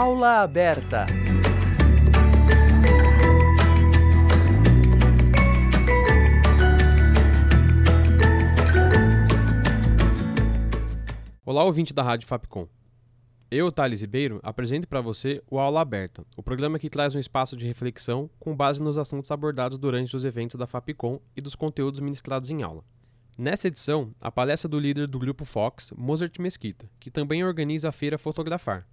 Aula aberta. Olá, ouvinte da Rádio Fapcom. Eu, Thales Ribeiro, apresento para você o Aula Aberta, o programa que traz um espaço de reflexão com base nos assuntos abordados durante os eventos da Fapcom e dos conteúdos ministrados em aula. Nessa edição, a palestra do líder do Grupo Fox, Mozart Mesquita, que também organiza a Feira Fotografar.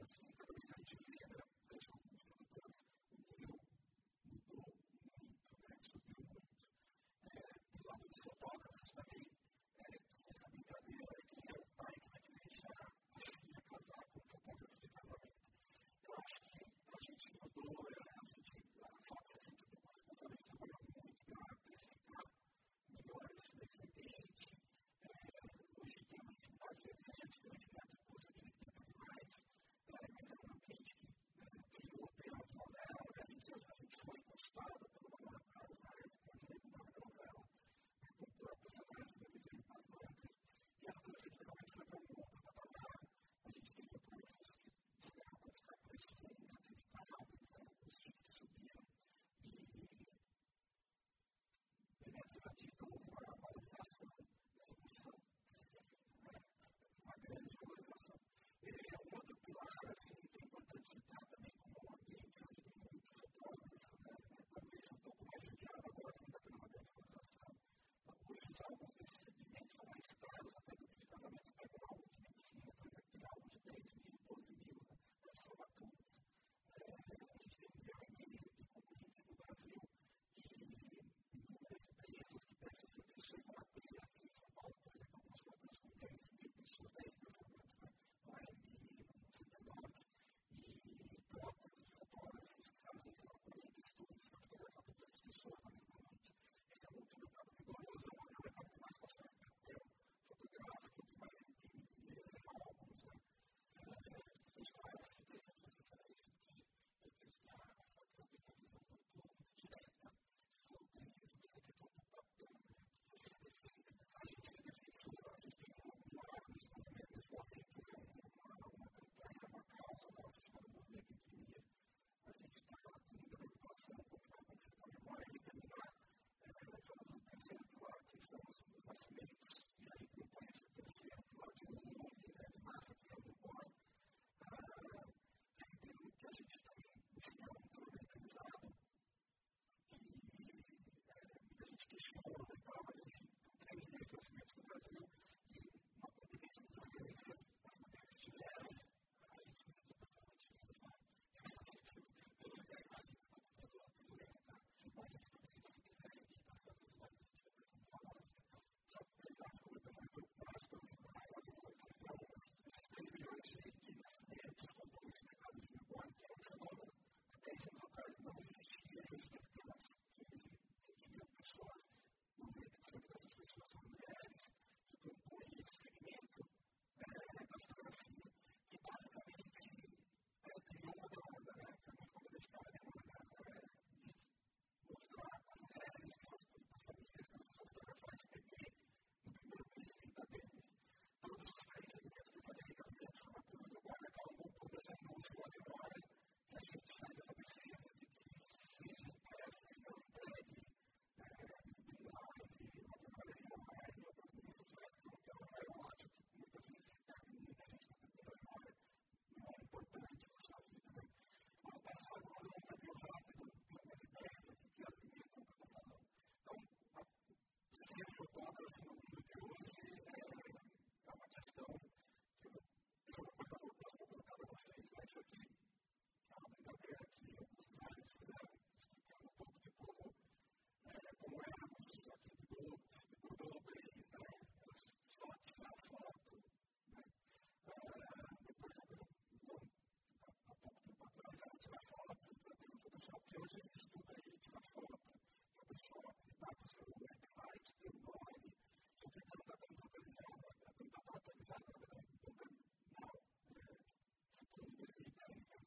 Então,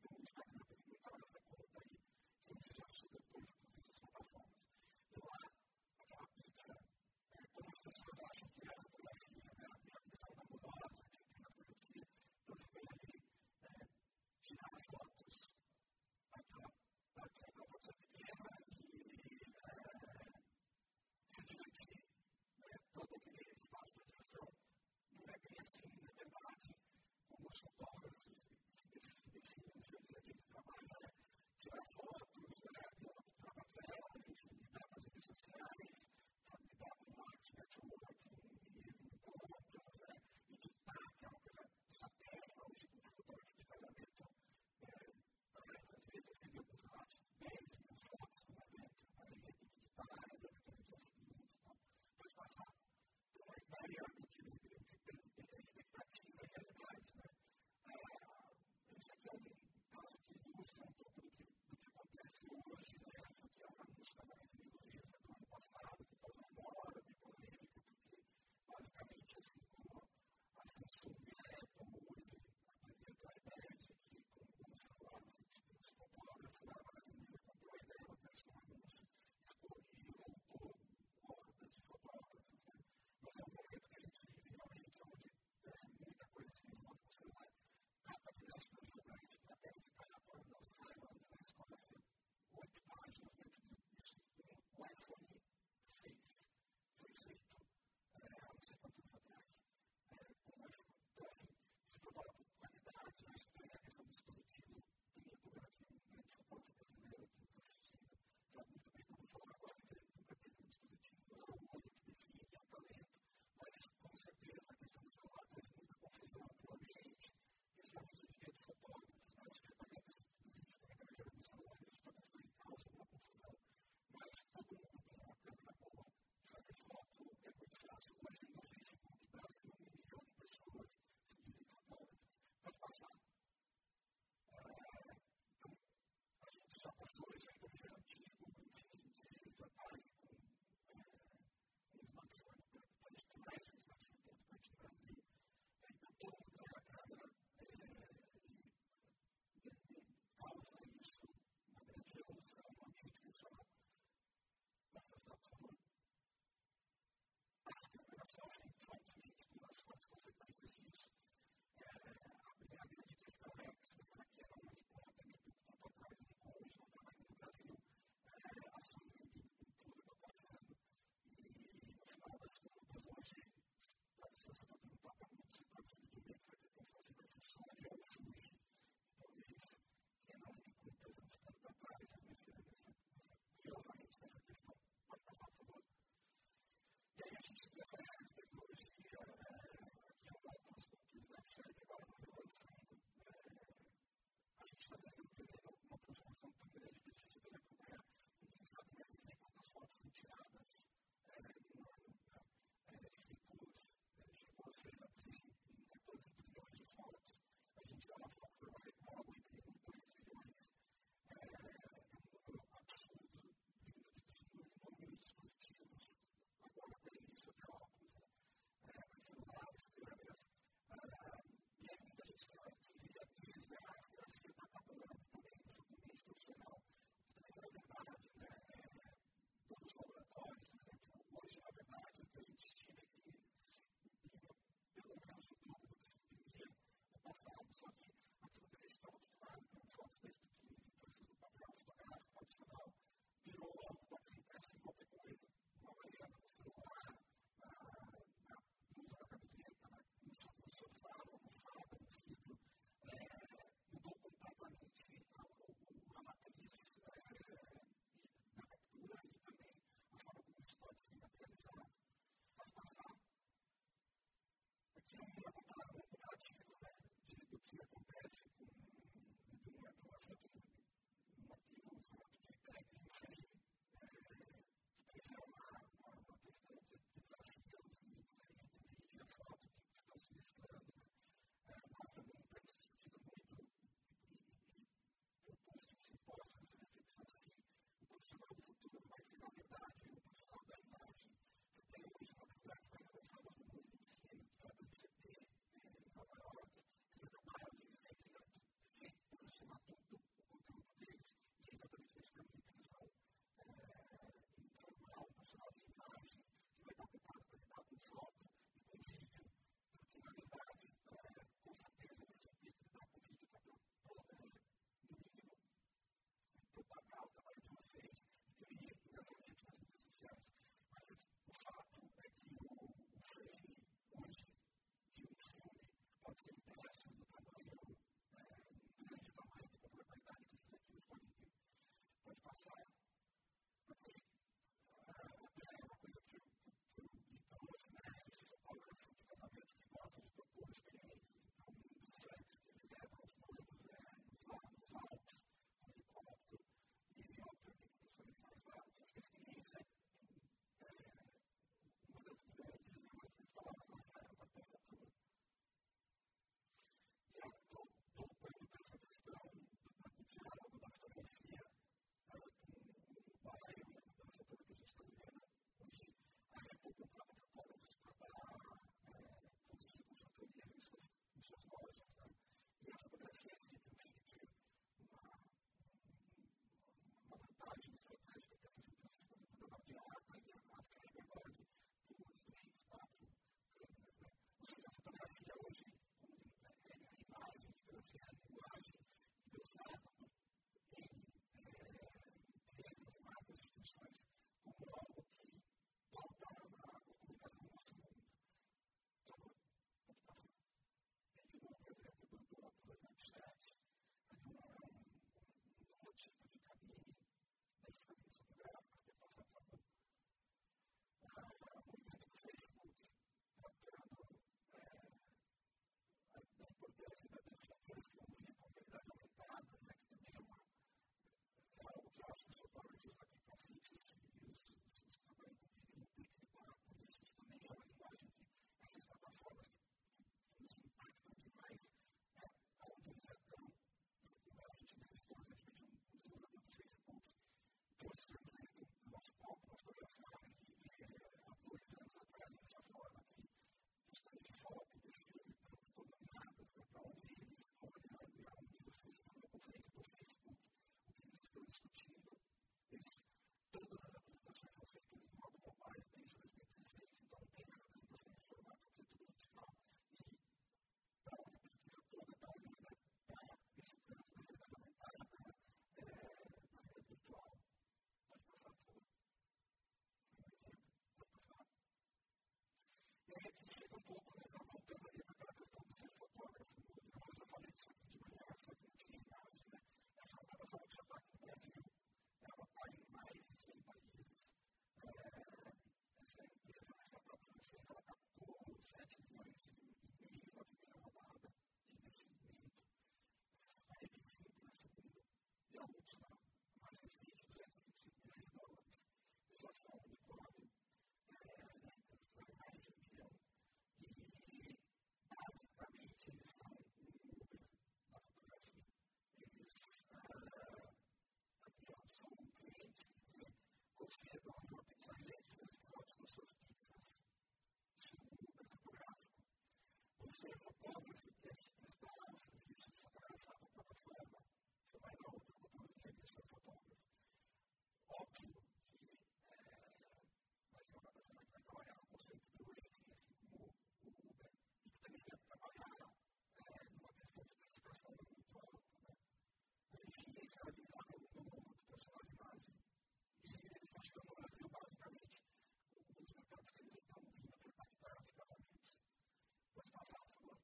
óbvio que tem que prestar serviço de fotografar para a plataforma. Você vai na outra cultura de ser fotógrafo. Óbvio que vai ser uma plataforma que vai trabalhar o conceito do rating, assim como o Uber, e que também vai trabalhar numa questão de classificação muito alta, né? Mas enfim, esse é o admirável no novo do profissional de imagem. E eles estão chegando no Brasil, basicamente, os mercados que eles estão vindo para impactar os casamentos. Pode passar, por favor.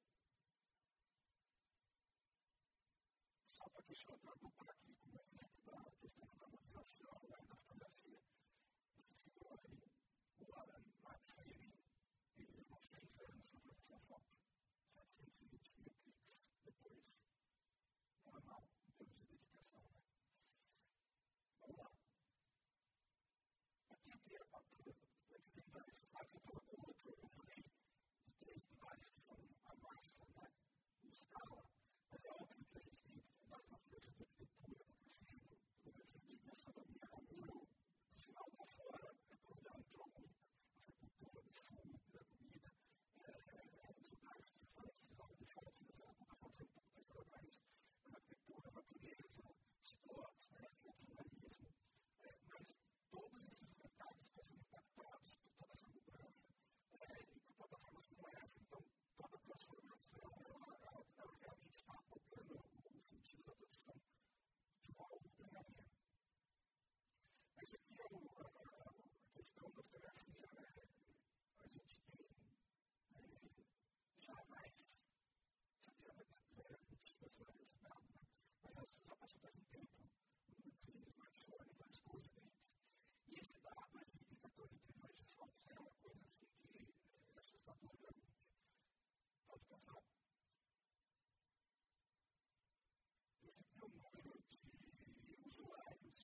Só para deixar eu tradutor aqui como exemplo da questão da harmonização da fotografia. Esse senhor aí, o Alan McFadden, ele levou 6 anos para fazer essa foto. 720 mil cliques depois. Normal, em termos de dedicação, né? Vamos lá. Aqui eu queria apresentar esse slide que eu falei do outro, eu falei de 3 pilares que são a máscara, né? O escala. Mas é óbvio que a gente tem que dar uma força de arquitetura no crescimento, pelo menos de gastronomia, ao nível do final lá fora, é por onde ela entrou muito. Essa cultura do food, da comida, os lugares que são de fora, que você não está falando um pouco da história mais da arquitetura, natureza, esportes, culturalismo. Mas todos esses mercados estão sendo impactados por toda essa mudança e por plataformas como essa. Então, toda a transformação, ela realmente está apontando o sentido da produção de uma outra maneira. Mas aqui é a questão da fotografia, né? A gente tem já mais, sabia, essa velocidade, né? Mas já passou faz um tempo, muitos smartphones, as coisas deles. E esse dado aqui de 14 trilhões de fotos é uma coisa assim que é assustadora. Pode passar. Esse aqui é o número de usuários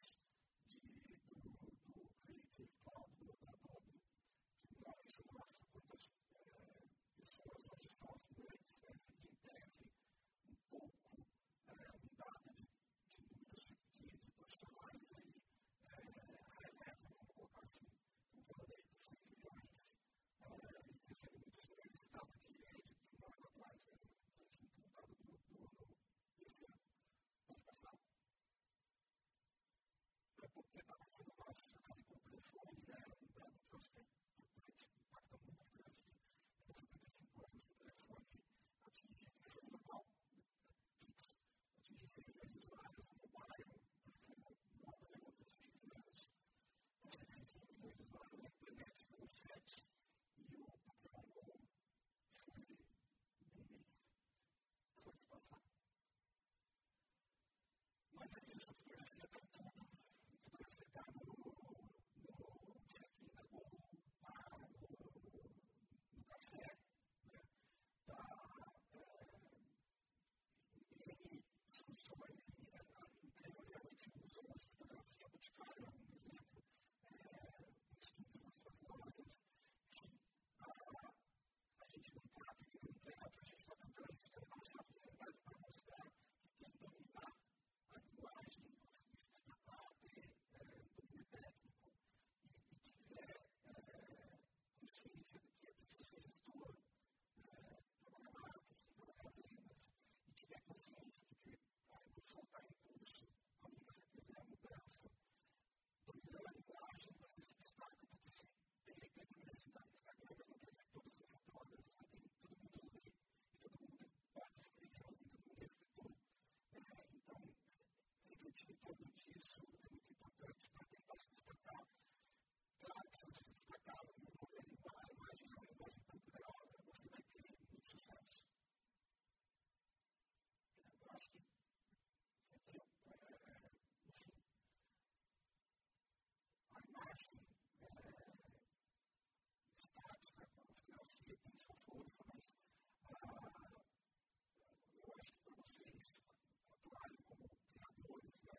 do Creative Cloud da Adobe, que isso mostra quantas pessoas hoje estão assinantes, de tese, um pouco, um dado de números de profissionais aí, vamos colocar assim, estamos falando aí de 6 milhões, e crescendo muito esse dado que é de 1 ano atrás, mas a gente não tem um dado desse ano. Pode passar. É porque está passando mais focado com o telefone, né? Um dado que eu acho que impacta muito grande, que 75 anos do telefone atinge telefone normal, fixo, atinge 100 milhões de usuários no mobile, o telefone móvel levou 16 anos, então chega em 100 milhões de usuários na internet, levou 7, e o Pokémon Go foi em um mês. Pode passar. Mas é isso, a fotografia está em tudo. A fotografia está no check-in da Google, está no café, né? Está em soluções, empresas realmente usam a fotografia Boticário, por exemplo, nos quintos das suas lojas. Enfim, a gente não trata que não tem, a gente está tentando experimentar essa realidade para mostrar que quem dominar a linguagem, conseguir se destacar, ter domínio técnico e tiver consciência de que é preciso ser gestor, trabalhar marketing, trabalhar vendas, e tiver consciência de que a evolução está em curso, a medida que você fizer a mudança, dominando a linguagem, você se destaca, porque se tem 80 milhões de dados no Instagram, mas não quer dizer que todos são fotógrafos, todo mundo lê e todo mundo pode escrever, assim, todo mundo é escritor. Então, refletir em torno disso é muito importante para tentar se destacar. Claro que se você se destacar no mundo da linguagem, é uma linguagem tão poderosa, você vai ter muito sucesso. Eu acho que enfim, a imagem estática, a fotografia tem sua força, mas eu acho que para vocês atuarem como criadores, né,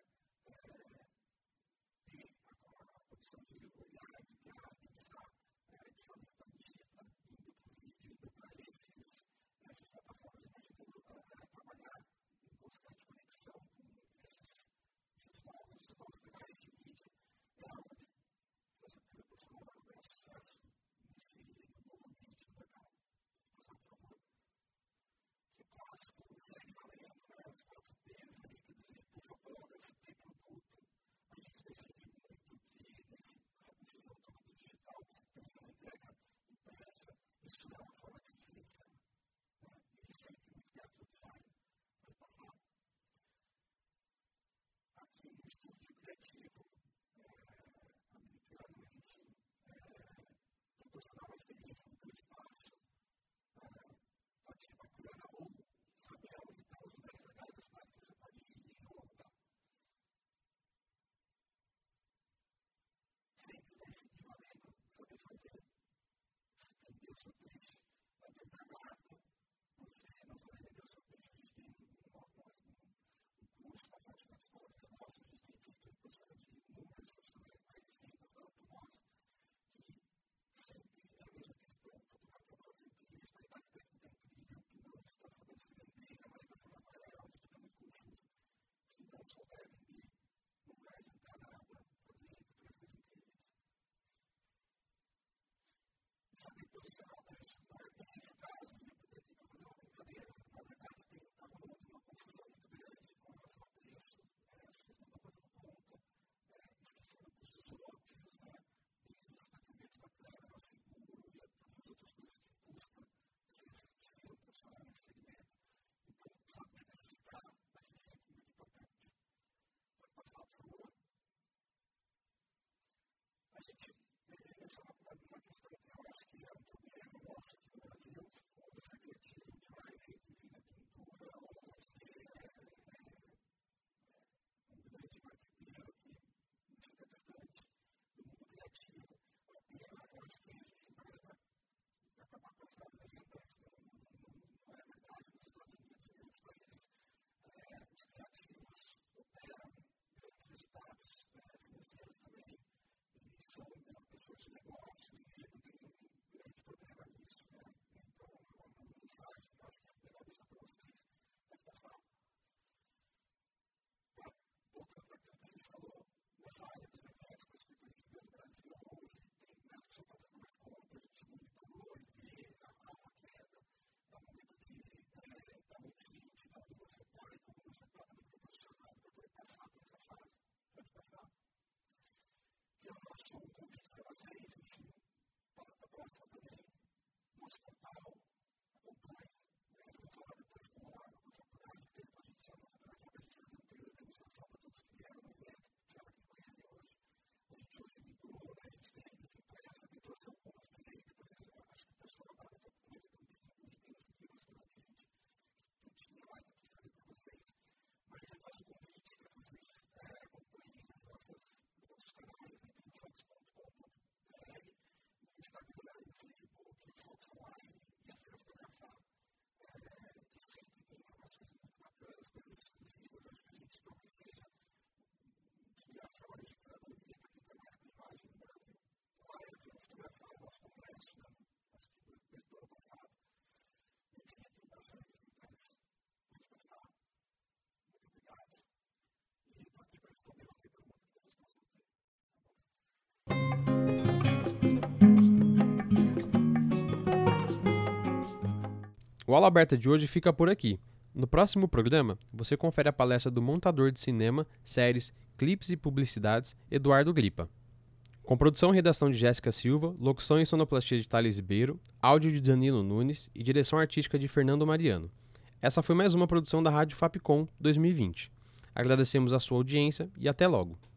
ter a condição de olhar e criar e pensar de forma expandida, indo para o vídeo, indo para essas plataformas, imaginando trabalhar em constante conexão com esses novos canais de mídia, é onde, com certeza, o profissional vai ter sucesso nesse novo ambiente do mercado. Por favor. O Aula Aberta de hoje fica por aqui. No próximo programa, você confere a palestra do montador de cinema, séries, clipes e publicidades, Eduardo Glipa. Com produção e redação de Jéssica Silva, locução e sonoplastia de Thales Ribeiro, áudio de Danilo Nunes e direção artística de Fernando Mariano. Essa foi mais uma produção da Rádio Fapcom 2020. Agradecemos a sua audiência e até logo.